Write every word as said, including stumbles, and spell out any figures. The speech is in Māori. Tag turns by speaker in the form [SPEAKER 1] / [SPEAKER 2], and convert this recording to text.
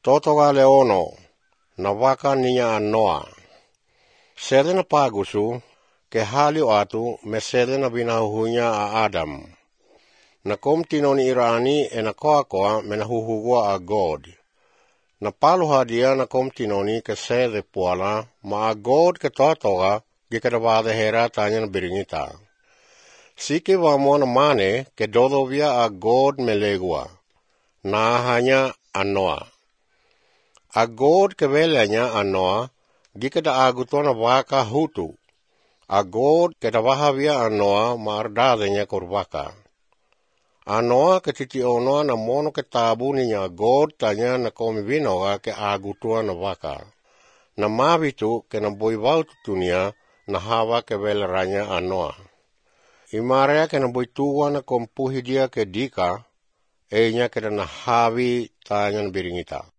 [SPEAKER 1] Totoga leono, na waka niya anoa. Sede na pagusu, ke halio atu me sede na binahuhunya a Adam. Na kom tinoni irani e na koa koa me na huhugua a God. Na paluha dia na kom tinoni ke sede puala, ma a God ke totoga ge ke wada hera tanya na biringita. Sike wa mona mane ke dodovia a God me legua. Na hanya anoa. A God ke velenya anoa, ge ke da agutona waka hutu. A God ke da wahavia anoa ma ardadenya korwaka. Anoa ke titi onoa na mono ke tabu niya God tanya na komi vinoga ke agutua na waka. Na mavitu ke na boivau tutunia na hawa ke veleranya anoa. Imarea ke na boituwa na kompuhi dia ke dika, enya ke na havi tanya na biringita.